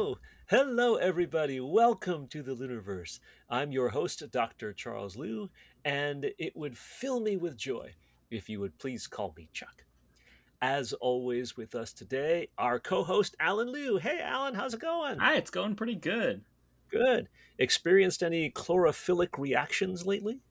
Hello, everybody. Welcome to the Luniverse. I'm your host, Dr. Charles Liu, and it would fill me with joy if you would please call me Chuck. As always, with us today, our co host, Alan Liu. Hey, Alan, how's it going? Hi, it's going pretty good. Good. Experienced any chlorophylllic reactions lately?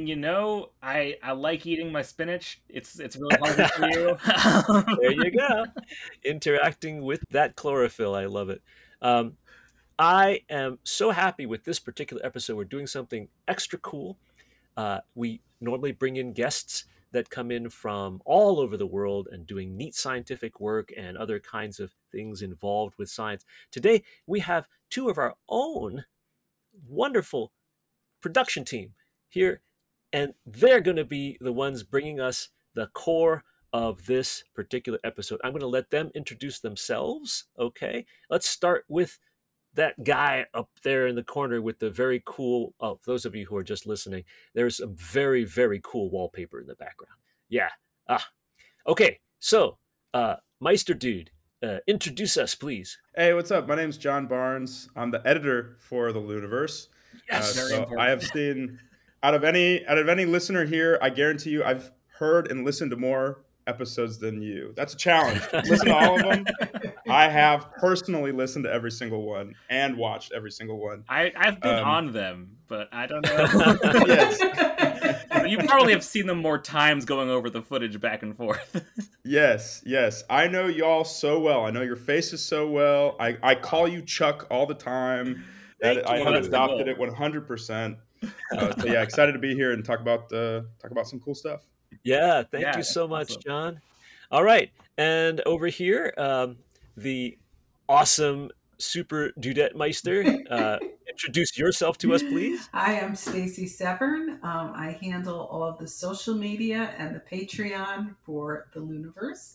I like eating my spinach. It's really healthy for you. There you go. Interacting with that chlorophyll. I love it. Um, I am so happy with this particular episode. We're doing something extra cool. We normally bring in guests that come in from all over the world and doing neat scientific work and other kinds of things involved with science. Today, we have two of our own wonderful production team here, and they're going to be the ones bringing us the core of this particular episode. I'm going to let them introduce themselves. Okay, let's start with that guy up there in the corner with the very cool. Oh, for those of you who are just listening, there's some very, very cool wallpaper in the background. Yeah. Okay. So, Meister Dude, introduce us, please. Hey, what's up? My name's John Barnes. I'm the editor for the Luniverse. Yes. Very So I important. have seen out of any listener here, I guarantee you, I've heard and listened to more episodes than you. That's a challenge. Listen to all of them. I have personally listened to every single one and watched every single one. I've been Um, on them, but I don't know. yes, But you probably have seen them more times going over the footage back and forth. yes. I know y'all so well. I know your faces so well. I call you Chuck all the time. Thank I you. have Well, that's the adopted goal. it 100%. So yeah, excited to be here and talk about some cool stuff. Yeah, thank Yeah, you so much, awesome. John. All right, and over here, the awesome Super Dudette Meister. Introduce yourself to us, please. I am Stacy Severn. I handle all of the social media and the Patreon for the Luniverse,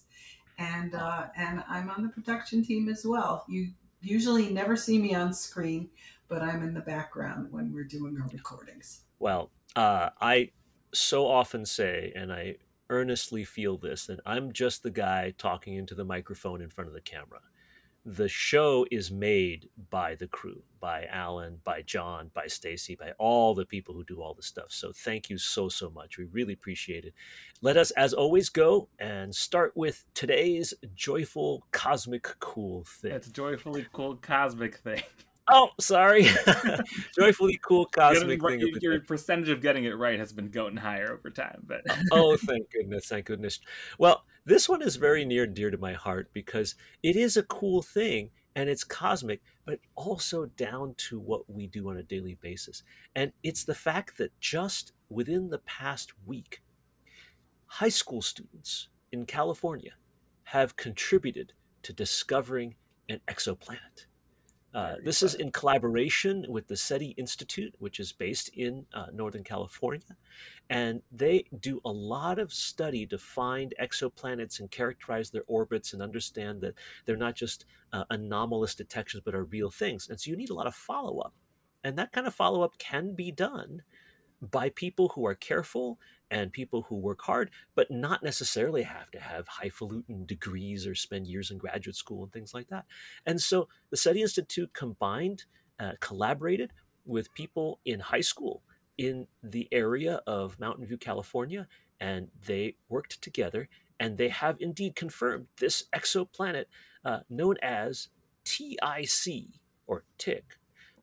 and I'm on the production team as well. You usually never see me on screen, but I'm in the background when we're doing our recordings. Well, I so often say, and I earnestly feel this, that I'm just the guy talking into the microphone in front of the camera. The show is made by the crew, by Alan, by John, by Stacy, by all the people who do all the stuff. So thank you so much. We really appreciate it. Let us, as always, go and start with today's joyful cosmic cool thing. It's a joyfully cool cosmic thing. Oh, sorry. Joyfully cool cosmic thing of the Your day. percentage of getting it right has been going higher over time, but Oh, thank goodness, thank goodness. Well, this one is very near and dear to my heart because it is a cool thing and it's cosmic, but also down to what we do on a daily basis. And it's the fact that just within the past week, high school students in California have contributed to discovering an exoplanet. very This is fun. in collaboration with the SETI Institute, which is based in Northern California. And they do a lot of study to find exoplanets and characterize their orbits and understand that they're not just anomalous detections, but are real things. And so you need a lot of follow up. And that kind of follow up can be done by people who are careful and people who work hard, but not necessarily have to have highfalutin degrees or spend years in graduate school and things like that. And so the SETI Institute collaborated with people in high school in the area of Mountain View, California, and they worked together and they have indeed confirmed this exoplanet known as TIC or TIC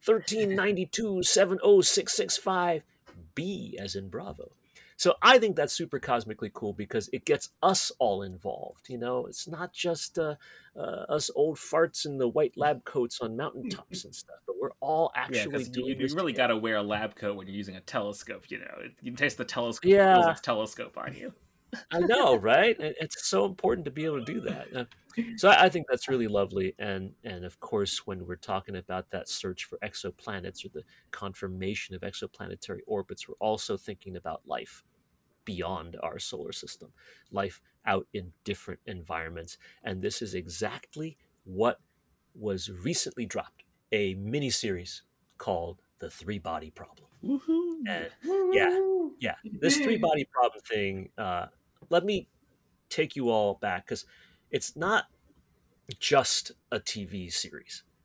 1392 70665 B as in Bravo. So I think that's super cosmically cool because it gets us all involved. You know, it's not just us old farts in the white lab coats on mountaintops and stuff, but we're all Yeah, actually because you, doing you this really got together. to wear a lab coat when you're using a telescope. You can taste the telescope Yeah, physics telescope on you. I know, right? It's so important to be able to do that. So I think that's really lovely, and of course, when we're talking about that search for exoplanets or the confirmation of exoplanetary orbits, we're also thinking about life beyond our solar system, life out in different environments. And this is exactly what was recently dropped, a mini series called The Three Body Problem. Woohoo! And yeah, Woo! yeah, this three body problem thing, let me take you all back because it's not just a TV series.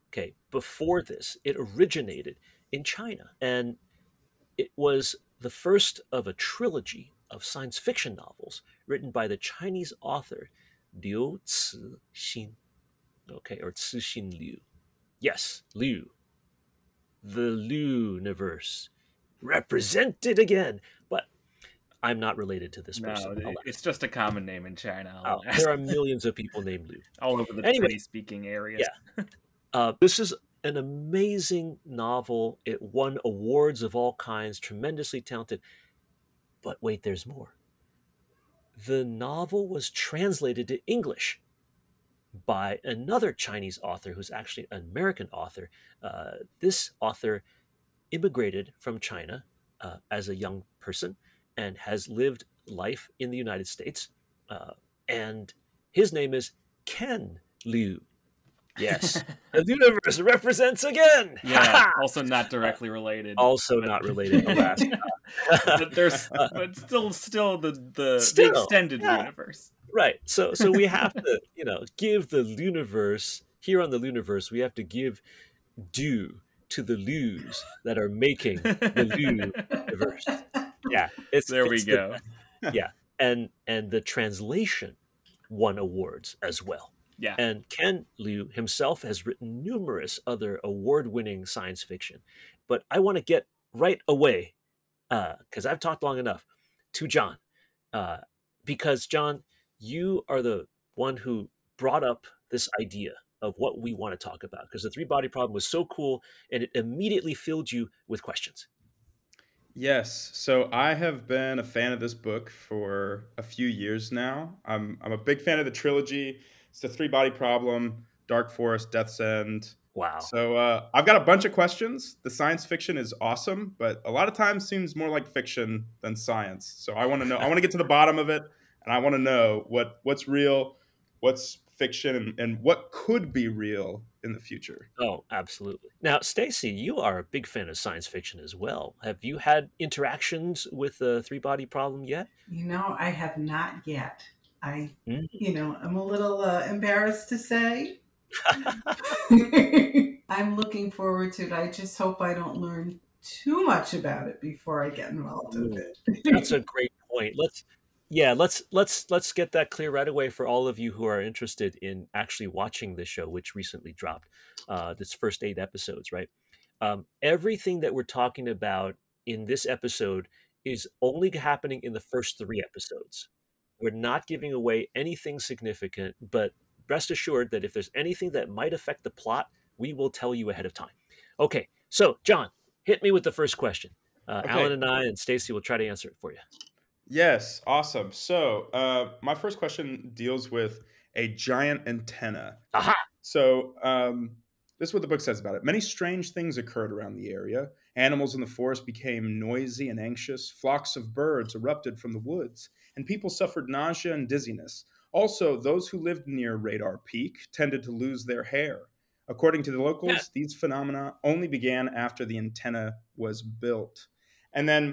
Okay, before this, it originated in China, and it was the first of a trilogy of science fiction novels written by the Chinese author Liu Cixin. Okay, or Cixin Liu. Yes, Liu. The Luniverse. Represented again. But I'm not related to this person, No, alas. it's just a common name in China. Oh, Alas. there are millions of people named Liu. all over the Anyway, Chinese-speaking areas. this is an amazing novel. It won awards of all kinds, tremendously talented. But wait, there's more. The novel was translated to English by another Chinese author who's actually an American author. This author immigrated from China as a young person and has lived life in the United States. And his name is Ken Liu. Yes, the universe represents again. Yeah, also not directly related. Also not related, alas. but still the Still, extended yeah. universe. Right. So we have to, give the universe here on the universe. We have to give due to the Lus that are making the universe. Yeah, There we go. Yeah, and the translation won awards as well. Yeah. And Ken Liu himself has written numerous other award-winning science fiction. But I want to get right away, because I've talked long enough, to John. Because, John, you are the one who brought up this idea of what we want to talk about, because the three-body problem was so cool, and it immediately filled you with questions. Yes. So I have been a fan of this book for a few years now. I'm a big fan of the trilogy. It's the Three Body Problem, Dark Forest, Death's End. Wow. So I've got a bunch of questions. The science fiction is awesome, but a lot of times seems more like fiction than science. So I want to know. I want to get to the bottom of it, and I want to know what's real, what's fiction, and what could be real in the future. Oh, absolutely. Now, Stacy, you are a big fan of science fiction as well. Have you had interactions with the three-body problem yet? I have not yet. I'm Mm. a little embarrassed to say. I'm looking forward to it. I just hope I don't learn too much about it before I get involved with it. That's a great point. Let's get that clear right away for all of you who are interested in actually watching this show, which recently dropped. This first 8 episodes, right? Everything that we're talking about in this episode is only happening in the first 3 episodes. We're not giving away anything significant, but rest assured that if there's anything that might affect the plot, we will tell you ahead of time. Okay, so John, hit me with the first question. Okay. Alan and I and Stacy will try to answer it for you. Yes, awesome. So my first question deals with a giant antenna. Aha! So this is what the book says about it. Many strange things occurred around the area. Animals in the forest became noisy and anxious. Flocks of birds erupted from the woods, and people suffered nausea and dizziness. Also, those who lived near Radar Peak tended to lose their hair. According to the locals, these phenomena only began after the antenna was built. And then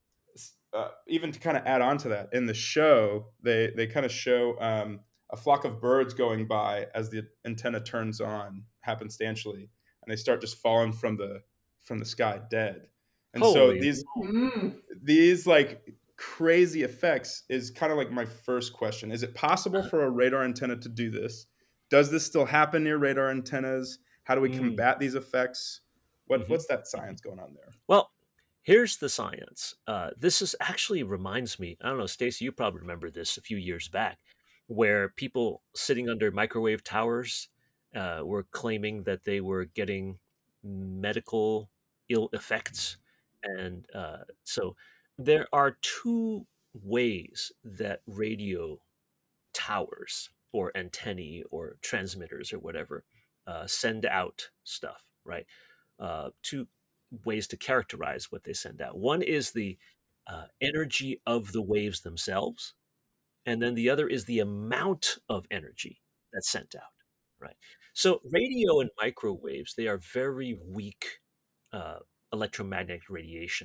even to kind of add on to that, in the show, they kind of show a flock of birds going by as the antenna turns on happenstantially, and they start just falling from the sky dead. And Holy so these like crazy effects is kind of like my first question. Is it possible for a radar antenna to do this? Does this still happen near radar antennas? How do we combat these effects? What's that science going on there? Well, here's the science. This is actually reminds me, I don't know, Stacey, you probably remember this a few years back, where people sitting under microwave towers were claiming that they were getting medical ill effects. And so there are 2 ways that radio towers or antennae or transmitters or whatever send out stuff, right? 2 ways to characterize what they send out. One is the energy of the waves themselves, and then the other is the amount of energy that's sent out, right? So radio and microwaves, they are very weak electromagnetic radiation.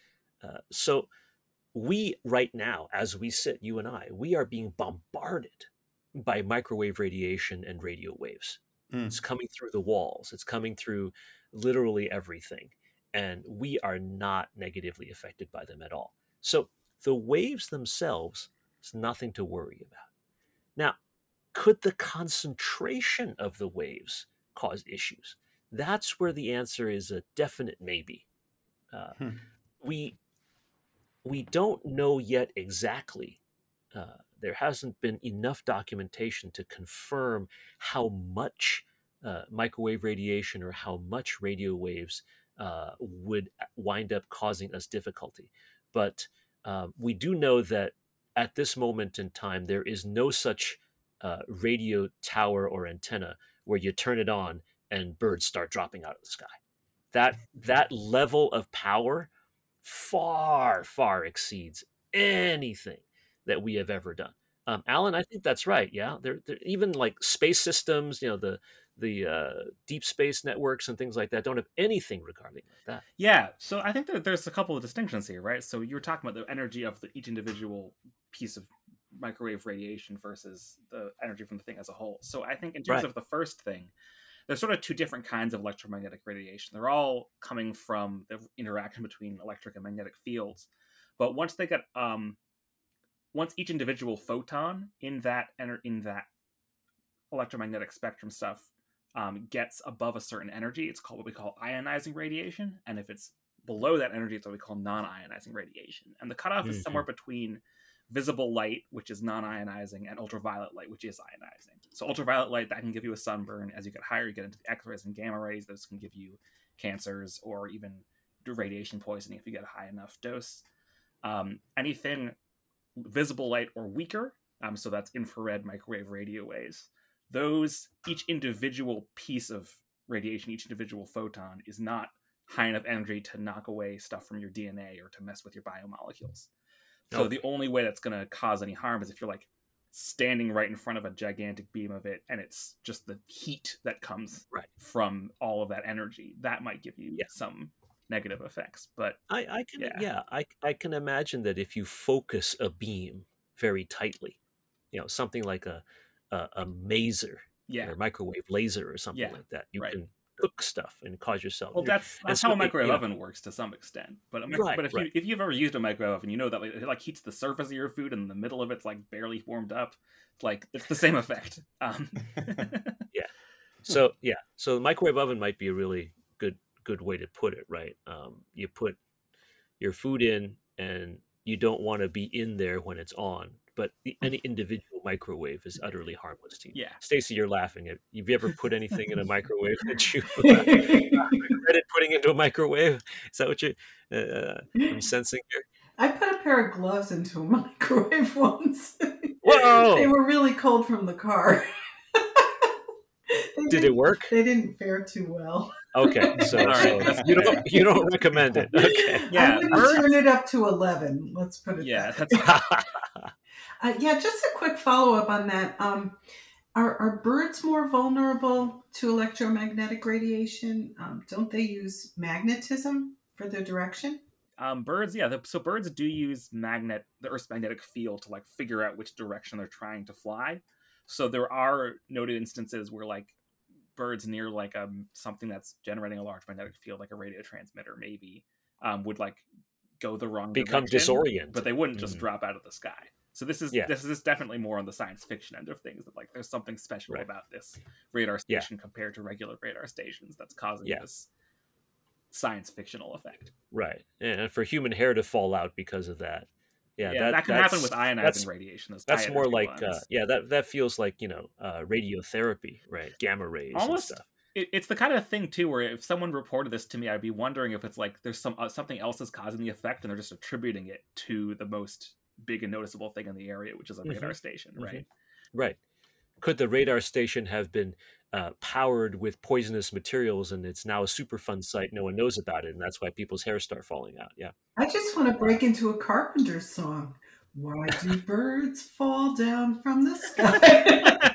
So we right now, as we sit, you and I, we are being bombarded by microwave radiation and radio waves. It's coming through the walls. It's coming through literally everything. And we are not negatively affected by them at all. So the waves themselves is nothing to worry about. Now, could the concentration of the waves cause issues? That's where the answer is a definite maybe. We don't know yet exactly. There hasn't been enough documentation to confirm how much microwave radiation or how much radio waves would wind up causing us difficulty. But we do know that at this moment in time, there is no such radio tower or antenna where you turn it on and birds start dropping out of the sky. That level of power far, far exceeds anything that we have ever done. Alan, I think that's right. Yeah, they're even like space systems, the deep space networks and things like that don't have anything regarding like that. Yeah, so I think that there's a couple of distinctions here, right? So you were talking about the energy of each individual piece of microwave radiation versus the energy from the thing as a whole. So I think in terms of the first thing, there's sort of two different kinds of electromagnetic radiation. They're all coming from the interaction between electric and magnetic fields. But once they get, once each individual photon in that electromagnetic spectrum stuff gets above a certain energy, it's called what we call ionizing radiation. And if it's below that energy, it's what we call non-ionizing radiation. And the cutoff is somewhere between visible light, which is non-ionizing, and ultraviolet light, which is ionizing. So ultraviolet light, that can give you a sunburn. As you get higher, you get into the X-rays and gamma rays. Those can give you cancers or even radiation poisoning if you get a high enough dose. Anything visible light or weaker, so that's infrared, microwave, radio waves, those, each individual piece of radiation, each individual photon is not high enough energy to knock away stuff from your DNA or to mess with your biomolecules. So the only way that's going to cause any harm is if you're like standing right in front of a gigantic beam of it, and it's just the heat that comes from all of that energy. That might give you some negative effects. But I can imagine that if you focus a beam very tightly, something like a maser or microwave laser or something like that, you can cook stuff and cause yourself. Well, that's how a microwave oven works to some extent. But if you've ever used a microwave oven, you know that it like heats the surface of your food, and the middle of it's like barely warmed up. Like it's the same effect. So the microwave oven might be a really good way to put it, right? You put your food in, and you don't want to be in there when it's on. But any individual microwave is utterly harmless to you. Yeah. Stacey, you're laughing. Have you ever put anything in a microwave that you regretted putting into a microwave? Is that what I'm sensing here? I put a pair of gloves into a microwave once. Whoa! They were really cold from the car. Did it work? They didn't fare too well. Okay, so you don't recommend it. Okay. Yeah, I wouldn't turn it up to 11. Let's put it that way. Just a quick follow-up on that. Are birds more vulnerable to electromagnetic radiation? Don't they use magnetism for their direction? Birds, so birds do use the Earth's magnetic field to like figure out which direction they're trying to fly. So there are noted instances where like birds near like something that's generating a large magnetic field, like a radio transmitter maybe, would like go the wrong become direction, disoriented, but they wouldn't just drop out of the sky. So this is definitely more on the science fiction end of things, that like there's something special about this radar station compared to regular radar stations that's causing this science fictional effect. Right. And for human hair to fall out because of that. That can happen with ionizing radiation. That's more like that feels like radiotherapy, right? Gamma rays almost and stuff. It's the kind of thing too where if someone reported this to me, I'd be wondering if it's like there's something else is causing the effect, and they're just attributing it to the most big and noticeable thing in the area, which is a radar station, right? Right. Could the radar station have been powered with poisonous materials, and it's now a Superfund site? No one knows about it, and that's why people's hair start falling out. Yeah. I just want to break into a Carpenter song. Why do birds fall down from the sky?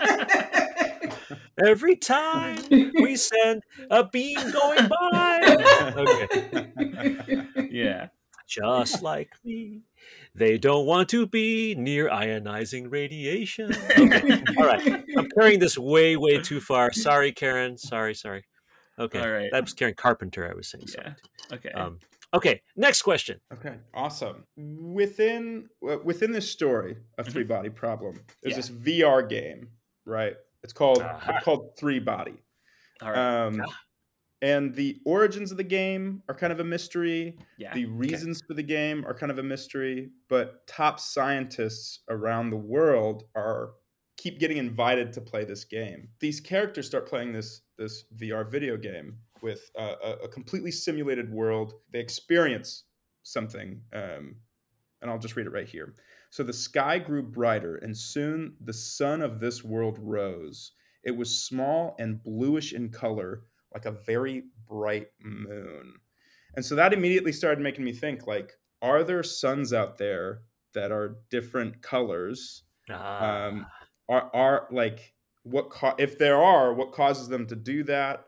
Every time we send a beam going by. Okay. Yeah. Just like me. They don't want to be near ionizing radiation. Okay. All right. I'm carrying this way, way too far. Sorry, Karen. Sorry. Okay. All right. That was Karen Carpenter I was saying Yeah. sorry to. Okay. Okay. Next question. Okay, awesome. Within this story, a Mhm. 3-body problem, there's Yeah. this VR game, right? It's called Aha. 3-body. All right. And the origins of the game are kind of a mystery. Yeah. The reasons for the game are kind of a mystery. But top scientists around the world keep getting invited to play this game. These characters start playing this VR video game with a completely simulated world. They experience something, and I'll just read it right here. So the sky grew brighter, and soon the sun of this world rose. It was small and bluish in color, like a very bright moon. And so that immediately started making me think, like, are there suns out there that are different colors? Are like if there are, what causes them to do that?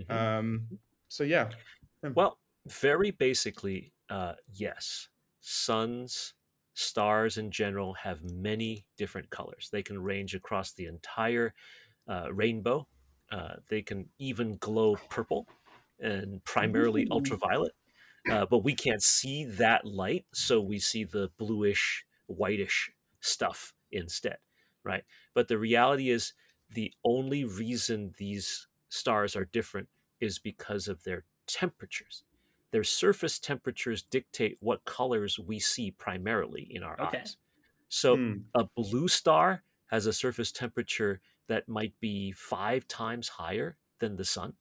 So yeah. Well, very basically, yes. Suns, stars in general have many different colors. They can range across the entire rainbow. They can even glow purple and primarily ultraviolet. But we can't see that light, so we see the bluish, whitish stuff instead, right? But the reality is, the only reason these stars are different is because of their temperatures. Their surface temperatures dictate what colors we see primarily in our Okay. eyes. So a blue star has a surface temperature that might be 5 times higher than the sun.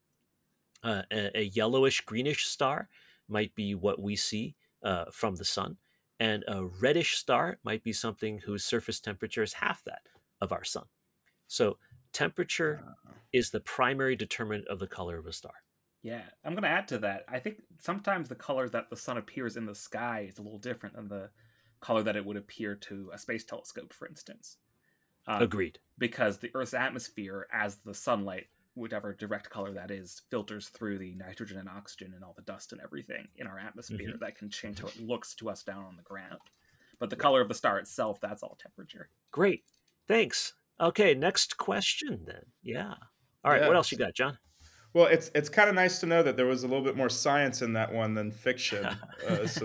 A yellowish greenish star might be what we see from the sun, and a reddish star might be something whose surface temperature is half that of our sun. So temperature is the primary determinant of the color of a star. Yeah, I'm going to add to that. I think sometimes the color that the sun appears in the sky is a little different than the color that it would appear to a space telescope, for instance. Agreed. Because the Earth's atmosphere, as the sunlight, whatever direct color that is, filters through the nitrogen and oxygen and all the dust and everything in our atmosphere, that can change how it looks to us down on the ground. But the color of the star itself, that's all temperature. Great. Thanks. Okay, next question then. Yeah. All right, what else you got, John? Well, it's kind of nice to know that there was a little bit more science in that one than fiction. So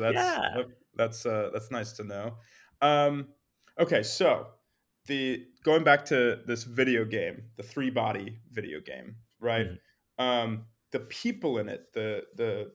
that's nice to know. Okay, so going back to this video game, the 3-body video game, right? The people in it, the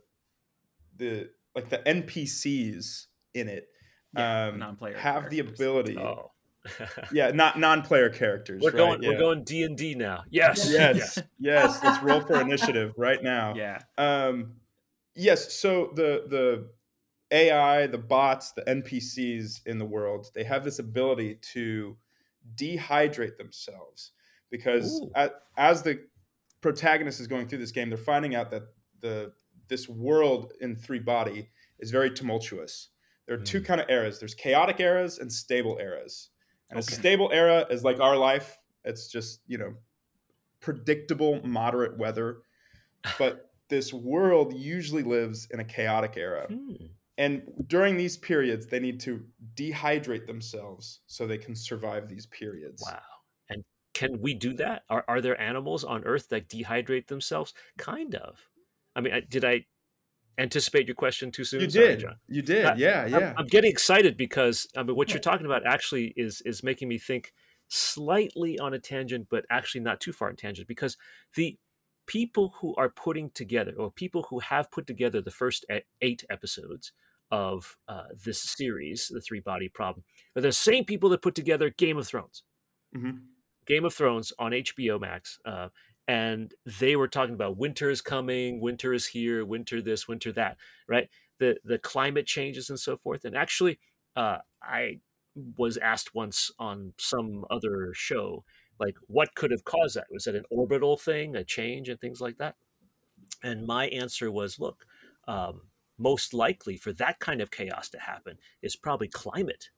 like the NPCs in it, non-player have the ability. Oh. Yeah, not non-player characters. We're right? going D&D now. Yes. Yes. Let's roll for initiative right now. Yeah. Yes. So the AI, the bots, the NPCs in the world, they have this ability to dehydrate themselves because as the protagonist is going through this game, they're finding out that this world in 3-body is very tumultuous. There are two kind of eras. There's chaotic eras and stable eras. And a stable era is like our life. It's just, predictable, moderate weather. But this world usually lives in a chaotic era. And during these periods, they need to dehydrate themselves so they can survive these periods. Wow. And can we do that? Are there animals on Earth that dehydrate themselves? Kind of. I mean, did I anticipate your question too soon? You Sorry, did. John. You did. Yeah. I'm getting excited because what you're talking about actually is making me think slightly on a tangent, but actually not too far in tangent, because the people who are putting together, or people who have put together the first 8 episodes of this series, The 3-Body Problem, are the same people that put together Game of Thrones. Game of Thrones on HBO Max. And they were talking about winter is coming, winter is here, winter this, winter that, right? The climate changes and so forth. And actually, I was asked once on some other show, like, what could have caused that? Was it an orbital thing, a change and things like that? And my answer was, look, most likely for that kind of chaos to happen is probably climate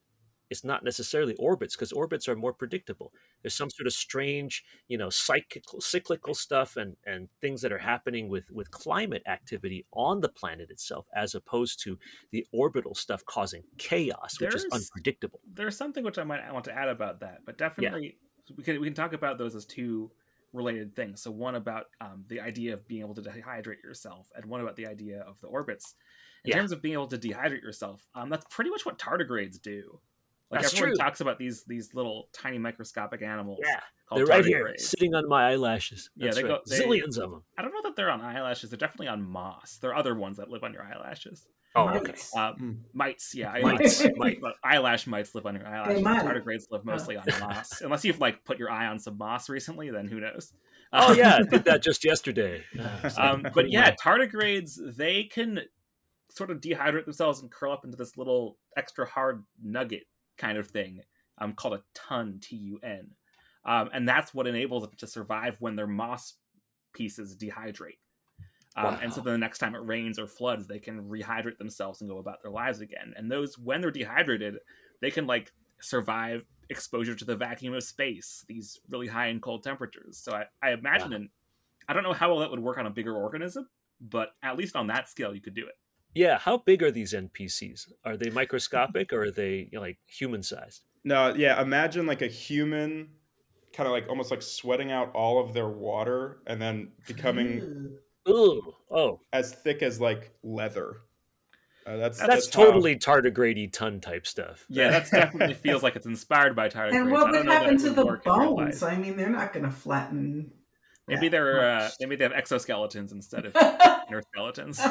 it's not necessarily orbits, because orbits are more predictable. There's some sort of strange, cyclical stuff and things that are happening with climate activity on the planet itself, as opposed to the orbital stuff causing chaos, which is unpredictable. There's something which I might want to add about that, but definitely we can talk about those as two related things. So one about the idea of being able to dehydrate yourself, and one about the idea of the orbits. In terms of being able to dehydrate yourself, that's pretty much what tardigrades do. Like, that's everyone true. talks about these little tiny microscopic animals. Yeah, called they're right tardigrades. here, sitting on my eyelashes. Yeah, That's they right. go. Zillions of them. I don't know that they're on eyelashes. They're definitely on moss. There are other ones that live on your eyelashes. Oh, okay. Mites, yeah, Mites. but eyelash mites live on your eyelashes. might. Tardigrades live mostly on moss, unless you've put your eye on some moss recently. Then who knows? Oh yeah, I did that just yesterday. But yeah, tardigrades, they can sort of dehydrate themselves and curl up into this little extra hard nugget kind of thing, called a tun, TUN, and that's what enables them to survive when their moss pieces dehydrate. And so then the next time it rains or floods, they can rehydrate themselves and go about their lives again. And those, when they're dehydrated, they can survive exposure to the vacuum of space, these really high and cold temperatures. So I imagine, I don't know how well that would work on a bigger organism, but at least on that scale, you could do it. Yeah, how big are these NPCs? Are they microscopic, or are they human sized? No, yeah, imagine a human kind of almost sweating out all of their water and then becoming as thick as leather. That's totally tardigrade ton type stuff. Yeah, that definitely feels like it's inspired by tardigrades. And what would happen to the bones? I mean, they're not going to flatten. Maybe they have exoskeletons instead of inner skeletons.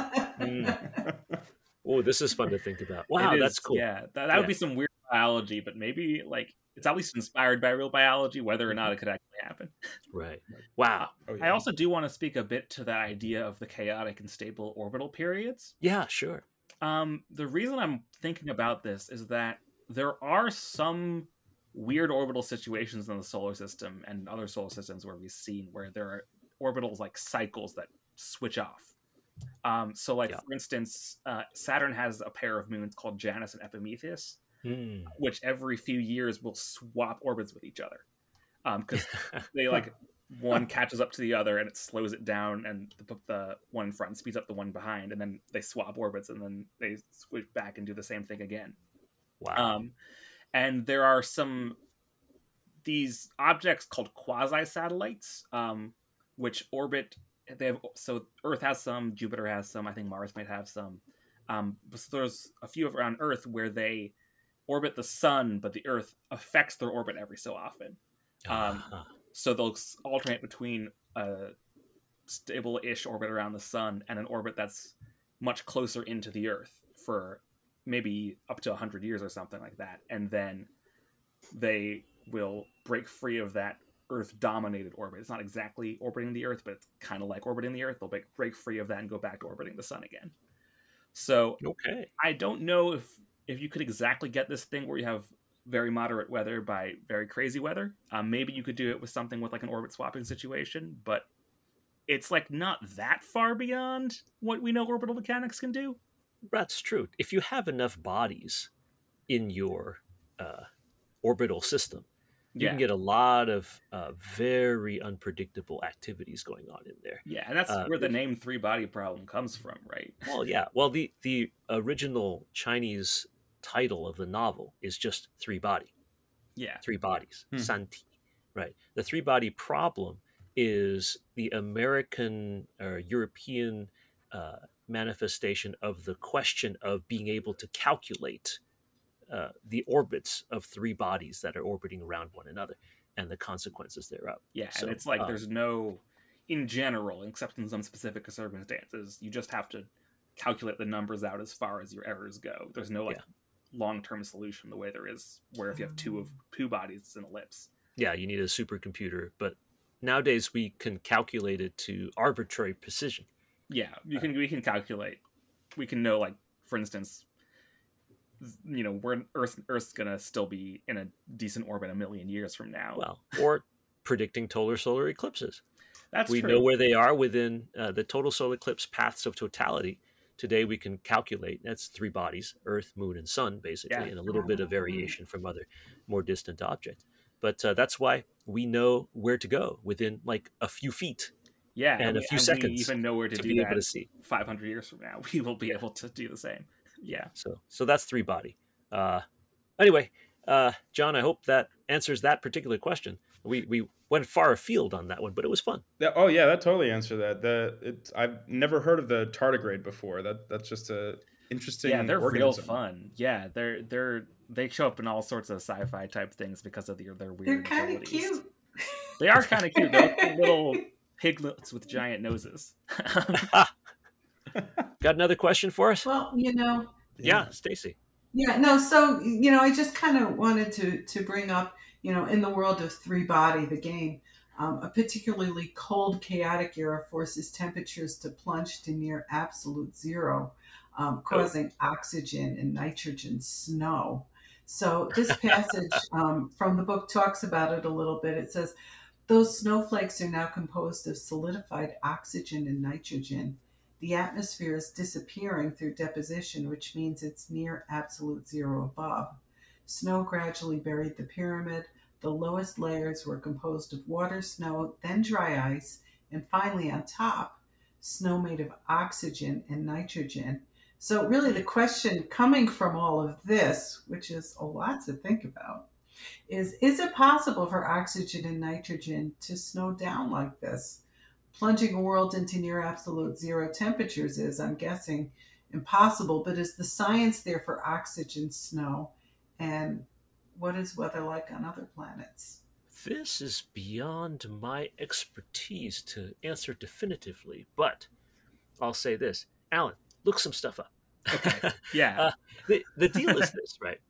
Oh, this is fun to think about. Wow, that's cool. Yeah, that would be some weird biology, but maybe it's at least inspired by real biology, whether or not it could actually happen. Right. Wow. I also do want to speak a bit to the idea of the chaotic and stable orbital periods. Yeah, sure. The reason I'm thinking about this is that there are some weird orbital situations in the solar system and other solar systems where we've seen where there are orbitals cycles that switch off. For instance, Saturn has a pair of moons called Janus and Epimetheus, which every few years will swap orbits with each other. Because they one catches up to the other and it slows it down, and the one in front speeds up the one behind, and then they swap orbits and then they switch back and do the same thing again. Wow. And there are these objects called quasi-satellites, which orbit. So Earth has some, Jupiter has some, I think Mars might have some. So there's a few around Earth where they orbit the sun, but the Earth affects their orbit every so often. So they'll alternate between a stable-ish orbit around the sun and an orbit that's much closer into the Earth for maybe up to 100 years or something like that. And then they will break free of that Earth-dominated orbit. It's not exactly orbiting the Earth, but it's kind of like orbiting the Earth. They'll break free of that and go back to orbiting the sun again. So I don't know if you could exactly get this thing where you have very moderate weather by very crazy weather. Maybe you could do it with something with an orbit swapping situation, but it's not that far beyond what we know orbital mechanics can do. That's true. If you have enough bodies in your orbital system, you can get a lot of very unpredictable activities going on in there. Yeah, and that's where the name three-body problem comes from, right? Well, yeah. Well, the original Chinese title of the novel is just three body. Yeah. Three bodies. Santi. Right. The three body problem is the American or European manifestation of the question of being able to calculate the orbits of three bodies that are orbiting around one another and the consequences thereof. Yeah, so, and it's there's no, in general, except in some specific circumstances, you just have to calculate the numbers out as far as your errors go. There's no long-term solution the way there is where if you have two bodies, it's an ellipse. Yeah, you need a supercomputer, but nowadays we can calculate it to arbitrary precision. Yeah, we can calculate. We can know, for instance, where Earth's gonna still be in a decent orbit a million years from now. Well, or predicting total solar eclipses. That's we true. know where they are within the total solar eclipse paths of totality. today we can calculate that's three bodies: Earth, Moon, and Sun, basically, Yeah. and a little bit of variation from other more distant objects. But that's why we know where to go within like a few feet Yeah, and a few and we seconds even know where to to do be able that to see. 500 years from now. We will be Yeah. able to do the same. Yeah. So that's three body. Anyway, John, I hope that answers that particular question. We went far afield on that one, but it was fun. Oh yeah, that totally answered that. I've never heard of the tardigrade before. That's just a interesting Yeah, they're real organism. fun. Yeah, they show up in all sorts of sci-fi type things because of their They're weird kind of abilities. cute. They are kind of cute. They're like little piglets with giant noses. Got another question for us? Well, Yeah, Stacy. yeah, no, so, I just kind of wanted to bring up, in the world of Three Body, the game, a particularly cold, chaotic era forces temperatures to plunge to near absolute zero, causing oxygen and nitrogen snow. So this passage from the book talks about it a little bit. It says, those snowflakes are now composed of solidified oxygen and nitrogen. The atmosphere is disappearing through deposition, which means it's near absolute zero above. Snow gradually buried the pyramid. The lowest layers were composed of water, snow, then dry ice, and finally on top, snow made of oxygen and nitrogen. So really the question coming from all of this, which is a lot to think about, is it possible for oxygen and nitrogen to snow down like this? Plunging a world into near absolute zero temperatures is, I'm guessing, impossible, but is the science there for oxygen snow? And what is weather like on other planets? This is beyond my expertise to answer definitively, but I'll say this. Alan, look some stuff up. Okay. Yeah. The deal is this, right?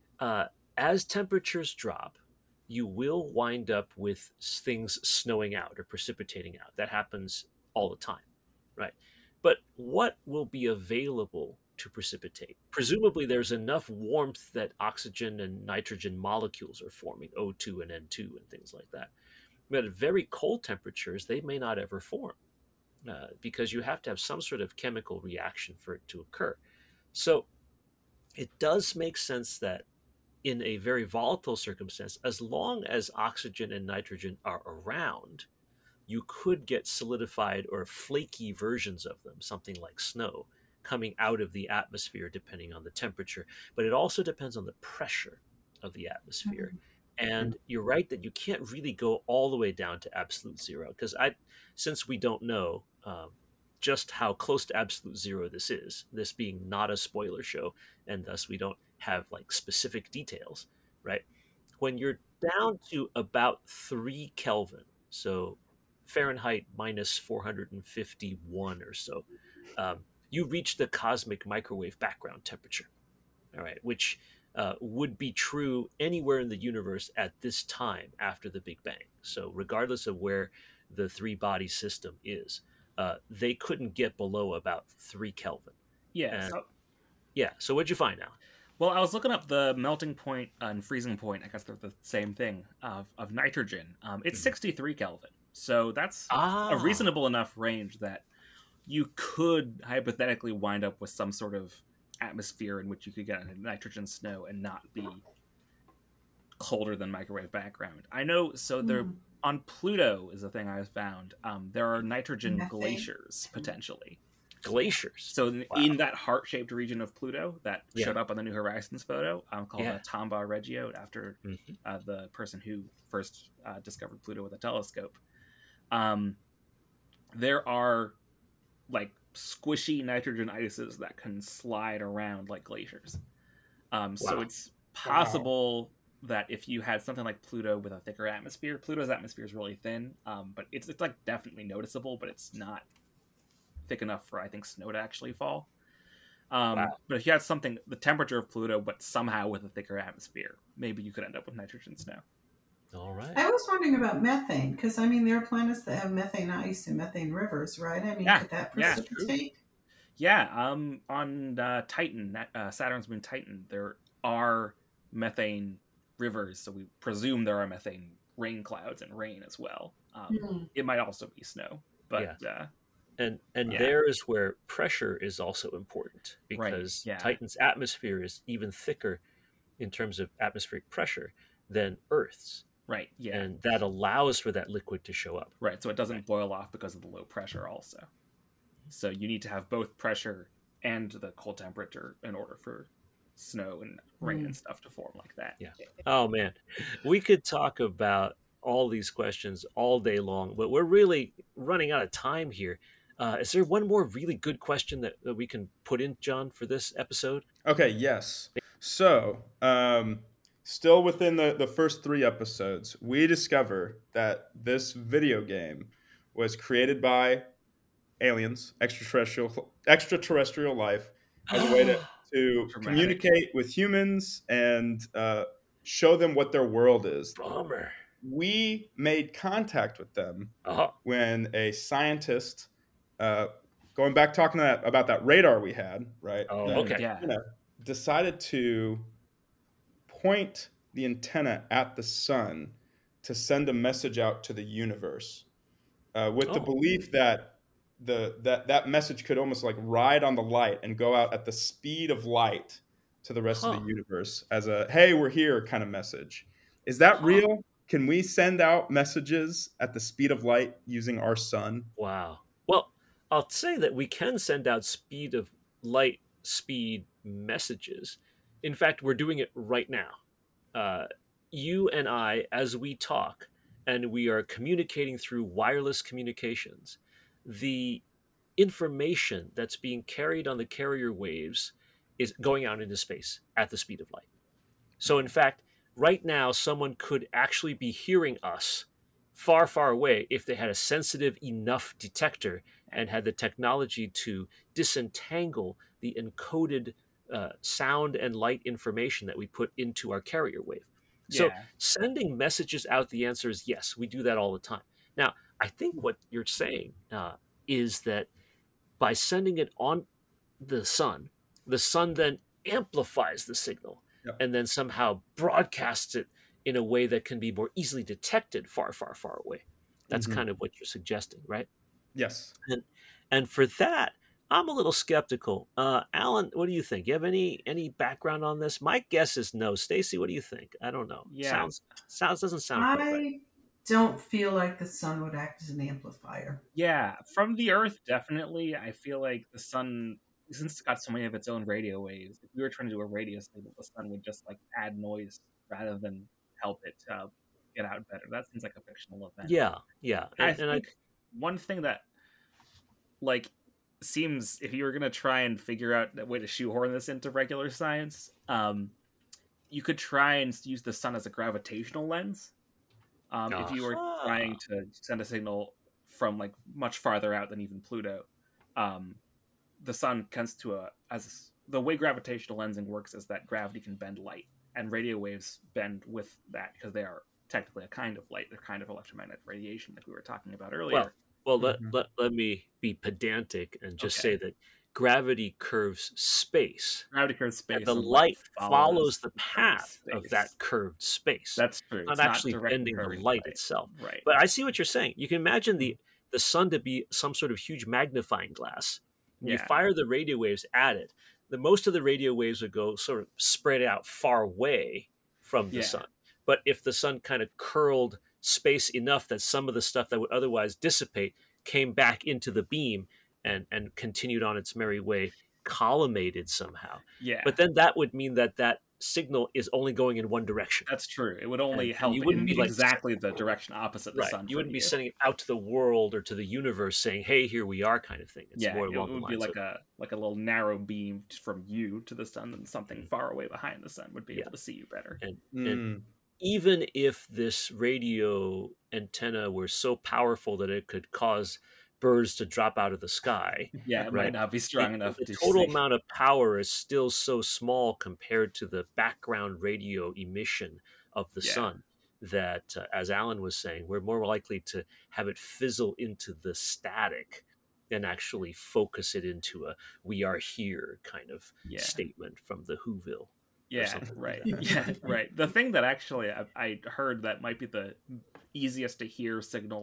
As temperatures drop, you will wind up with things snowing out or precipitating out. That happens all the time, right? But what will be available to precipitate? Presumably, there's enough warmth that oxygen and nitrogen molecules are forming, O2 and N2 and things like that. But at very cold temperatures, they may not ever form because you have to have some sort of chemical reaction for it to occur. So it does make sense that in a very volatile circumstance, as long as oxygen and nitrogen are around, you could get solidified or flaky versions of them, something like snow, coming out of the atmosphere depending on the temperature. But it also depends on the pressure of the atmosphere. And you're right that you can't really go all the way down to absolute zero because since we don't know just how close to absolute zero this is, this being not a spoiler show, and thus we don't have like specific details, right? When you're down to about 3 Kelvin, so Fahrenheit minus 451 or so, you reach the cosmic microwave background temperature, all right, which would be true anywhere in the universe at this time after the Big Bang. So regardless of where the three body system is, they couldn't get below about 3 Kelvin. Yeah. So what'd you find now? Well, I was looking up the melting point and freezing point. I guess they're the same thing of nitrogen. It's 63 Kelvin. So that's a reasonable enough range that you could hypothetically wind up with some sort of atmosphere in which you could get a nitrogen snow and not be colder than microwave background. I know. So there on Pluto is a thing I found. There are nitrogen glaciers potentially. Glaciers. So in that heart-shaped region of Pluto that showed up on the New Horizons photo, called Tombaugh Regio, after the person who first discovered Pluto with a telescope. There are like squishy nitrogen ices that can slide around like glaciers. So it's possible that if you had something like Pluto with a thicker atmosphere, Pluto's atmosphere is really thin, but it's like definitely noticeable, but it's not thick enough for, I think, snow to actually fall. But if you had something, the temperature of Pluto, but somehow with a thicker atmosphere, maybe you could end up with nitrogen snow. All right. I was wondering about methane, because, there are planets that have methane ice and methane rivers, right? Could that precipitate? Yeah, on Titan, Saturn's moon Titan, there are methane rivers, so we presume there are methane rain clouds and rain as well. It might also be snow, but and Yeah. there is where pressure is also important, Right, because yeah. Titan's atmosphere is even thicker in terms of atmospheric pressure than Earth's, Right, yeah. and that allows for that liquid to show up. Right, so it doesn't boil off because of the low pressure also. So you need to have both pressure and the cold temperature in order for snow and rain and stuff to form like that. Yeah. Oh man, we could talk about all these questions all day long, but we're really running out of time here. Is there one more really good question that we can put in, John, for this episode? Okay, yes. So, still within the first 3 episodes, we discover that this video game was created by aliens, extraterrestrial life, as a way to Dramatic. communicate with humans and show them what their world is. Bummer. We made contact with them Uh-huh. when a scientist, going back talking about that radar we had, right? Oh, that, okay. Yeah. decided to point the antenna at the sun to send a message out to the universe, with the Oh. belief that that message could almost like ride on the light and go out at the speed of light to the rest of Huh. the universe as a "Hey, we're here" kind of message. Is that Huh. real? Can we send out messages at the speed of light using our sun? Wow. Well, I'll say that we can send out light speed messages. In fact, we're doing it right now. You and I, as we talk, and we are communicating through wireless communications, the information that's being carried on the carrier waves is going out into space at the speed of light. So, in fact, right now, someone could actually be hearing us far, far away if they had a sensitive enough detector and had the technology to disentangle the encoded sound and light information that we put into our carrier wave. So, Yeah. sending messages out, the answer is yes, we do that all the time. Now, I think what you're saying is that by sending it on the sun then amplifies the signal Yep. and then somehow broadcasts it in a way that can be more easily detected far, far, far away. That's Mhm. kind of what you're suggesting, right? Yes. And for that, I'm a little skeptical. Alan, what do you think? You have any background on this? My guess is no. Stacy, what do you think? I don't know. Yeah. Sounds doesn't sound quite right. I don't feel like the sun would act as an amplifier. Yeah. From the Earth, definitely. I feel like the sun, since it's got so many of its own radio waves, if we were trying to do a radio signal, the sun would just like add noise rather than help it get out better. That seems like a fictional event. Yeah. I think one thing that like seems, if you were gonna try and figure out a way to shoehorn this into regular science, you could try and use the sun as a gravitational lens. If you were trying to send a signal from like much farther out than even Pluto, the sun tends to as the way gravitational lensing works is that gravity can bend light, and radio waves bend with that because they are technically a kind of light. They're kind of electromagnetic radiation, like we were talking about earlier. Well, let me be pedantic and just Okay. say that gravity curves space. Gravity curves space, And the and light follows the path space. of that curved space. That's true. Not It's actually directly bending the curving light itself. Right. But I see what you're saying. You can imagine the sun to be some sort of huge magnifying glass. And you Yeah. fire the radio waves at it. Most of the radio waves would go sort of spread out far away from the Yeah. sun. But if the sun kind of curled space enough that some of the stuff that would otherwise dissipate came back into the beam and continued on its merry way, collimated somehow. Yeah. But then that would mean that signal is only going in one direction. That's true. It would only And help you wouldn't in be like exactly the direction opposite the right. sun. You from wouldn't be sending it out to the world or to the universe saying, "Hey, here we are," kind of thing. It's Yeah, more it along the would be lines like a little narrow beam from you to the sun, and something far away behind the sun would be able to see you better. and even if this radio antenna were so powerful that it could cause birds to drop out of the sky, Yeah, it right? might not be strong enough The to total see. amount of power is still so small compared to the background radio emission of the Yeah. sun that, as Alan was saying, we're more likely to have it fizzle into the static than actually focus it into a "we are here" kind of Yeah. statement from the Whoville. Yeah, something right. like that. Yeah, right. The thing that actually I heard that might be the easiest to hear signals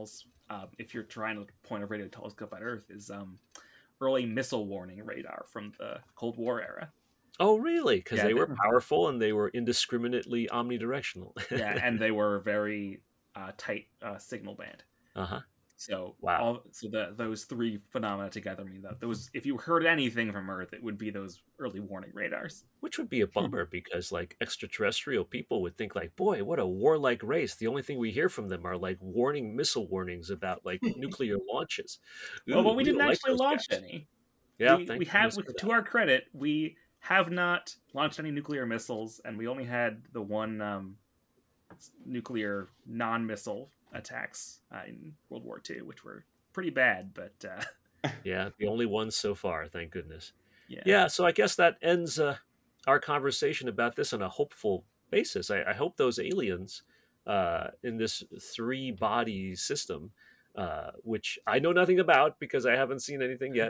if you're trying to point a radio telescope at Earth, is early missile warning radar from the Cold War era. Oh, really? Because Yeah, they were powerful and they were indiscriminately omnidirectional. yeah, and they were very tight signal band. Uh-huh. So Wow. those three phenomena together mean that those, if you heard anything from Earth, it would be those early warning radars. Which would be a bummer because like extraterrestrial people would think like, boy, what a warlike race. The only thing we hear from them are like missile warnings about like nuclear launches. Well, but Ooh, we didn't don't like actually those launch guys. any. Yeah, We thank have, goodness for to that. our credit, we have not launched any nuclear missiles, and we only had the one nuclear non-missile attacks in World War II, which were pretty bad, but Yeah, the only ones so far, thank goodness. yeah. Yeah, so I guess that ends our conversation about this on a hopeful basis. I hope those aliens in this three-body system, which I know nothing about because I haven't seen anything yet,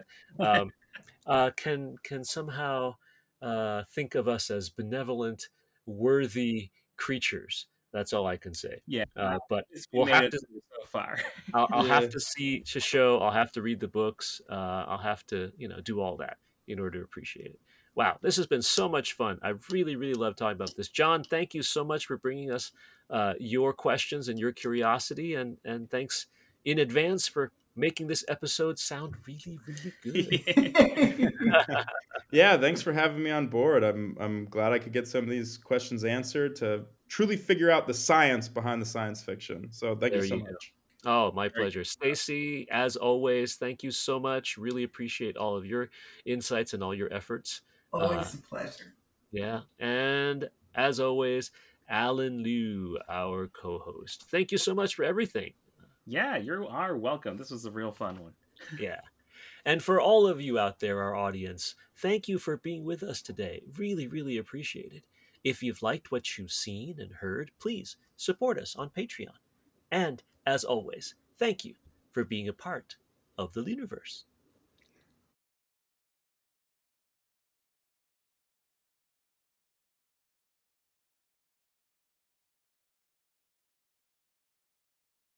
can somehow think of us as benevolent, worthy creatures. That's all I can say. Yeah, But we we'll made have it to. so far. I'll Yeah. have to see the show. I'll have to read the books. I'll have to, do all that in order to appreciate it. Wow, this has been so much fun. I really, really love talking about this. John, thank you so much for bringing us your questions and your curiosity, and thanks in advance for making this episode sound really, really good. Yeah, thanks for having me on board. I'm glad I could get some of these questions answered to truly figure out the science behind the science fiction. So thank you There so you go. much. Oh, my Very pleasure. Stacy, as always, thank you so much. Really appreciate all of your insights and all your efforts. Always a pleasure. Yeah. And as always, Alan Liu, our co host. Thank you so much for everything. Yeah, you are welcome. This was a real fun one. Yeah. And for all of you out there, our audience, thank you for being with us today. Really, really appreciate it. If you've liked what you've seen and heard, please support us on Patreon. And as always, thank you for being a part of the Looniverse.